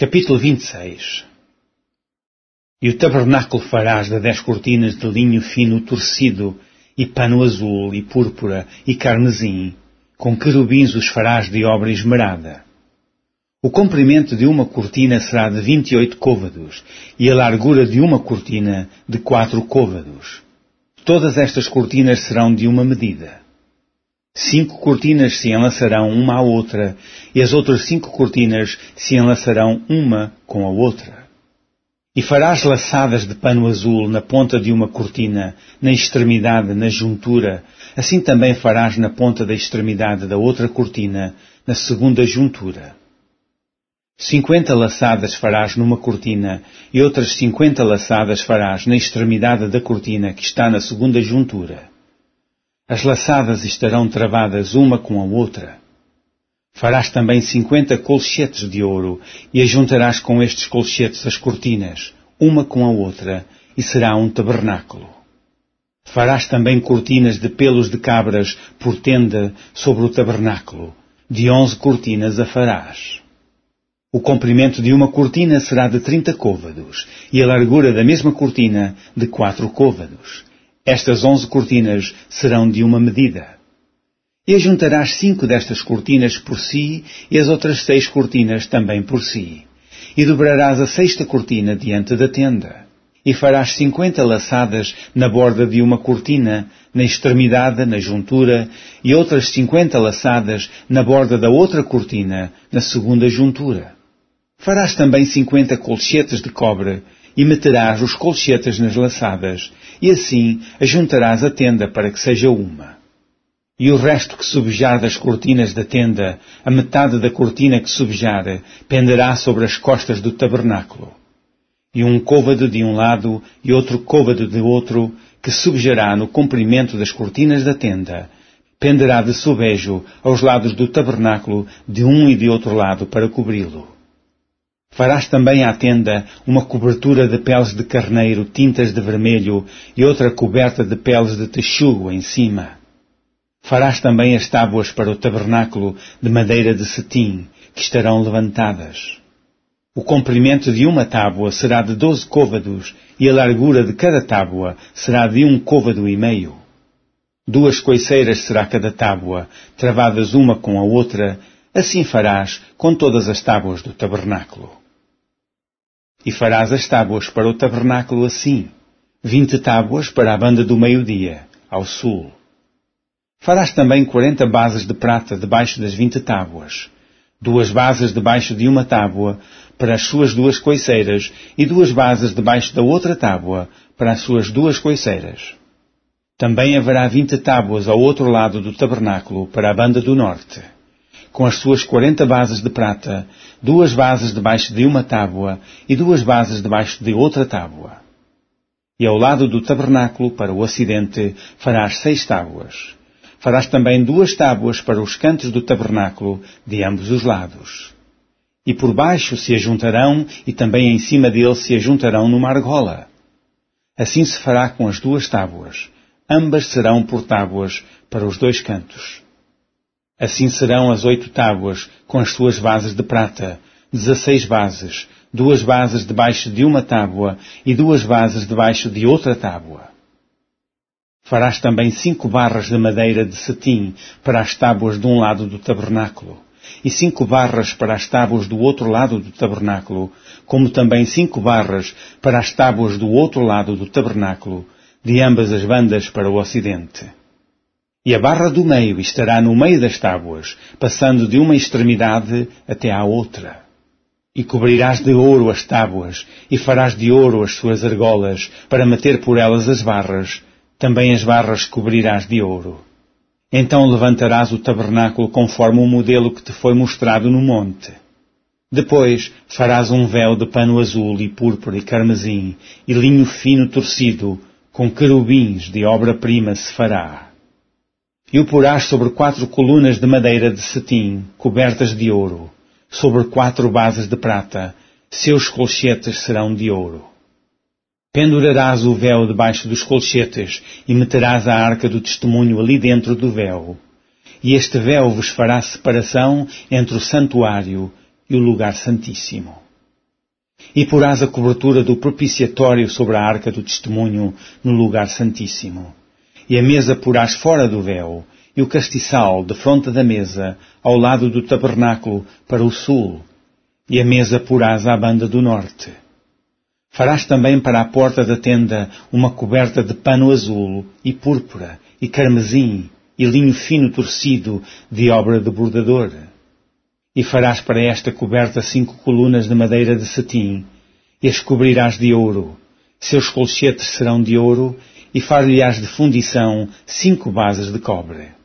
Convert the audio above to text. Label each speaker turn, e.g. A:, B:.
A: Capítulo 26. E o tabernáculo farás de 10 cortinas de linho fino torcido, e pano azul, e púrpura, e carmesim, com querubins os farás de obra esmerada. O comprimento de uma cortina será de 28 côvados, e a largura de uma cortina de 4 côvados. Todas estas cortinas serão de uma medida. 5 cortinas se enlaçarão uma à outra, e as outras 5 cortinas se enlaçarão uma com a outra. E farás laçadas de pano azul na ponta de uma cortina, na extremidade, na juntura, assim também farás na ponta da extremidade da outra cortina, na segunda juntura. 50 laçadas farás numa cortina, e outras 50 laçadas farás na extremidade da cortina que está na segunda juntura. As laçadas estarão travadas uma com a outra. Farás também 50 colchetes de ouro, e ajuntarás com estes colchetes as cortinas, uma com a outra, e será um tabernáculo. Farás também cortinas de pelos de cabras por tenda sobre o tabernáculo. De 11 cortinas a farás. O comprimento de uma cortina será de 30 côvados, e a largura da mesma cortina de 4 côvados. Estas 11 cortinas serão de uma medida. E ajuntarás 5 destas cortinas por si, e as outras 6 cortinas também por si. E dobrarás a 6ª cortina diante da tenda. E farás 50 laçadas na borda de uma cortina, na extremidade, na juntura, e outras 50 laçadas na borda da outra cortina, na segunda juntura. Farás também 50 colchetes de cobre, e meterás os colchetes nas laçadas, e assim ajuntarás a tenda para que seja uma. E o resto que subjar das cortinas da tenda, a metade da cortina que subjar, penderá sobre as costas do tabernáculo. E um côvado de um lado e outro côvado de outro, que subjará no comprimento das cortinas da tenda, penderá de sobejo aos lados do tabernáculo de um e de outro lado para cobri-lo. Farás também à tenda uma cobertura de peles de carneiro tintas de vermelho e outra coberta de peles de texugo em cima. Farás também as tábuas para o tabernáculo de madeira de cetim, que estarão levantadas. O comprimento de uma tábua será de 12 côvados e a largura de cada tábua será de 1 côvado e meio. 2 coiceiras será cada tábua, travadas uma com a outra, assim farás com todas as tábuas do tabernáculo. E farás as tábuas para o tabernáculo assim, 20 tábuas para a banda do meio-dia, ao sul. Farás também 40 bases de prata debaixo das 20 tábuas, 2 bases debaixo de uma tábua para as suas 2 coiceiras e 2 bases debaixo da outra tábua para as suas 2 coiceiras. Também haverá 20 tábuas ao outro lado do tabernáculo para a banda do norte, com as suas 40 bases de prata, 2 bases debaixo de uma tábua e 2 bases debaixo de outra tábua. E ao lado do tabernáculo, para o ocidente, farás 6 tábuas. Farás também 2 tábuas para os cantos do tabernáculo, de ambos os lados. E por baixo se ajuntarão, e também em cima dele se ajuntarão numa argola. Assim se fará com as 2 tábuas. Ambas serão por tábuas para os 2 cantos. Assim serão as 8 tábuas, com as suas bases de prata, 16 bases, 2 bases debaixo de uma tábua e 2 bases debaixo de outra tábua. Farás também 5 barras de madeira de cetim para as tábuas de um lado do tabernáculo, e 5 barras para as tábuas do outro lado do tabernáculo, como também 5 barras para as tábuas do outro lado do tabernáculo, de ambas as bandas para o ocidente. E a barra do meio estará no meio das tábuas, passando de uma extremidade até à outra. E cobrirás de ouro as tábuas, e farás de ouro as suas argolas, para meter por elas as barras. Também as barras cobrirás de ouro. Então levantarás o tabernáculo conforme o modelo que te foi mostrado no monte. Depois farás um véu de pano azul e púrpura e carmesim, e linho fino torcido, com querubins de obra-prima se fará. E o porás sobre 4 colunas de madeira de cetim, cobertas de ouro, sobre 4 bases de prata, seus colchetes serão de ouro. Pendurarás o véu debaixo dos colchetes e meterás a arca do testemunho ali dentro do véu. E este véu vos fará separação entre o santuário e o lugar santíssimo. E porás a cobertura do propiciatório sobre a arca do testemunho no lugar santíssimo. E a mesa porás fora do véu, e o castiçal defronte da mesa, ao lado do tabernáculo, para o sul. E a mesa porás à banda do norte. Farás também para a porta da tenda uma coberta de pano azul, e púrpura, e carmesim, e linho fino torcido de obra de bordador. E farás para esta coberta 5 colunas de madeira de cetim, e as cobrirás de ouro. Seus colchetes serão de ouro, e far-lhe-ás de fundição 5 bases de cobre.